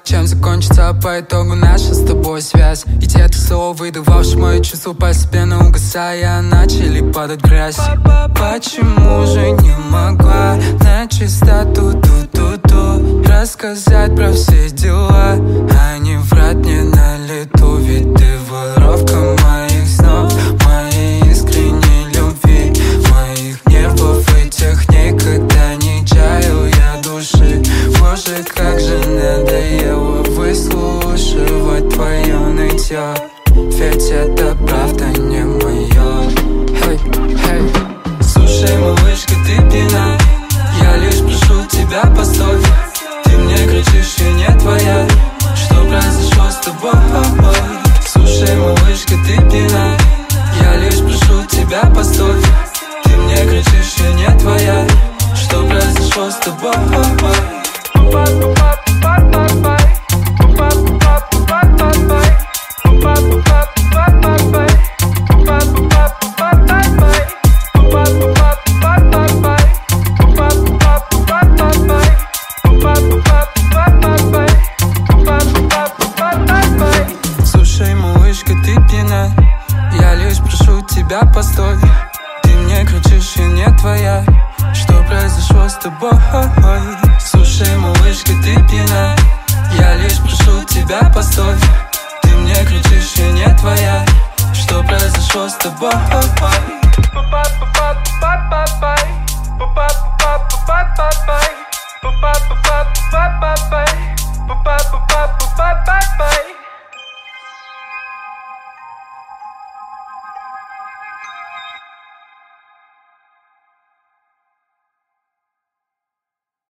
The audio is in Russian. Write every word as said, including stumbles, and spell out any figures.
Чем закончится по итогу наша с тобой связь? И те ты слов, выдававшие мои чувства, постепенно угасая, начали падать в грязь. Почему же не могла на чистоту ту-ту-ту рассказать про все дела, а не врать мне на лету? Ведь ты воровка моих снов, моей искренней любви, моих нервов и техник, когда не чаял я души. Может, как же надоело выслушивать твое нытье, ведь это правда не мое. Hey, hey. Слушай, малышка, ты пьяна, я лишь прошу тебя, постой. Ты мне кричишь, я не твоя, что произошло с тобой? Слушай, малышка, ты пьяна, я лишь прошу тебя, постой. Ты мне кричишь, я не твоя, что произошло с тобой? Слушай, малышка, ты пьяна, я лишь прошу тебя, постой.